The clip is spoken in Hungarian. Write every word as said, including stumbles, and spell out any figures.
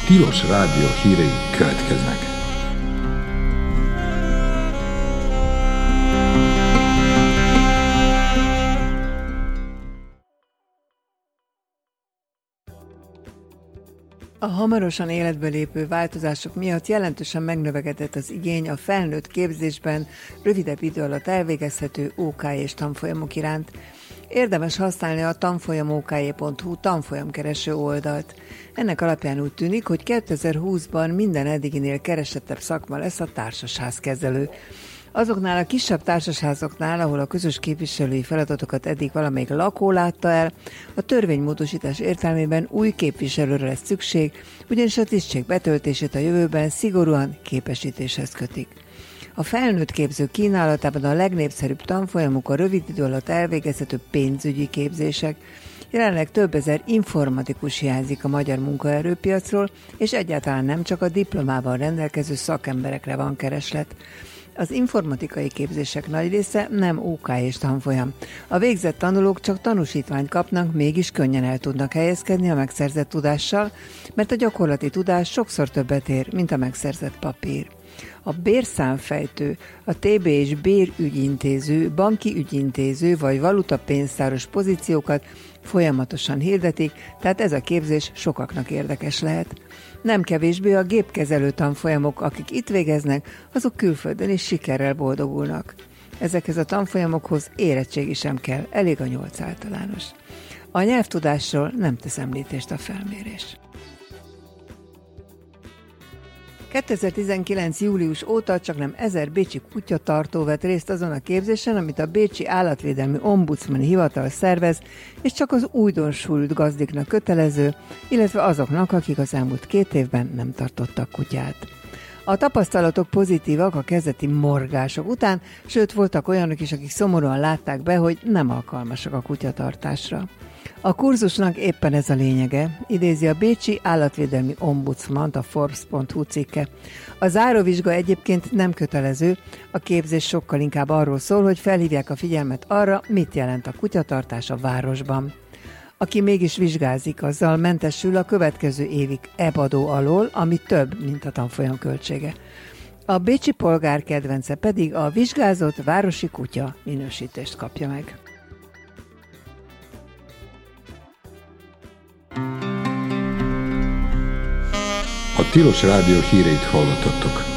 Tilos Rádió hírei következnek. A hamarosan életbe lépő változások miatt jelentősen megnövekedett az igény a felnőtt képzésben rövidebb idő alatt elvégezhető ó ká és tanfolyamok iránt. Érdemes használni a tanfolyam o k j pont h u tanfolyamkereső oldalt. Ennek alapján úgy tűnik, hogy kétezer-húszban minden eddiginél keresettebb szakma lesz a társasházkezelő. Azoknál a kisebb társasházaknál, ahol a közös képviselői feladatokat eddig valamelyik lakó látta el, a törvénymódosítás értelmében új képviselőre lesz szükség, ugyanis a tisztség betöltését a jövőben szigorúan képesítéshez kötik. A felnőtt képző kínálatában a legnépszerűbb tanfolyamok a rövid idő alatt elvégezhető pénzügyi képzések. Jelenleg több ezer informatikus hiányzik a magyar munkaerőpiacról, és egyáltalán nem csak a diplomával rendelkező szakemberekre van kereslet. Az informatikai képzések nagy része nem ó ká és tanfolyam. A végzett tanulók csak tanúsítványt kapnak, mégis könnyen el tudnak helyezkedni a megszerzett tudással, mert a gyakorlati tudás sokszor többet ér, mint a megszerzett papír. A bérszámfejtő, a té bé és bérügyintéző, banki ügyintéző vagy valutapénztáros pozíciókat folyamatosan hirdetik, tehát ez a képzés sokaknak érdekes lehet. Nem kevésbé a gépkezelő tanfolyamok, akik itt végeznek, azok külföldön is sikerrel boldogulnak. Ezekhez a tanfolyamokhoz érettségi sem kell, elég a nyolc általános. A nyelvtudásról nem tesz említést a felmérés. kétezer-tizenkilenc. július óta csaknem ezer bécsi kutyatartó vett részt azon a képzésen, amit a Bécsi Állatvédelmi Ombudsmani Hivatal szervez, és csak az újdonsült gazdiknak kötelező, illetve azoknak, akik az elmúlt két évben nem tartottak kutyát. A tapasztalatok pozitívak a kezdeti morgások után, sőt voltak olyanok is, akik szomorúan látták be, hogy nem alkalmasak a kutyatartásra. A kurzusnak éppen ez a lényege, idézi a Bécsi Állatvédelmi Ombudsmant a Forbes pont hu cikke. A záróvizsga egyébként nem kötelező, a képzés sokkal inkább arról szól, hogy felhívják a figyelmet arra, mit jelent a kutyatartás a városban. Aki mégis vizsgázik, azzal mentesül a következő évig é bé adó alól, ami több, mint a tanfolyam költsége. A bécsi polgár kedvence pedig a vizsgázott városi kutya minősítést kapja meg. A Tilos Rádió híreit hallottattok.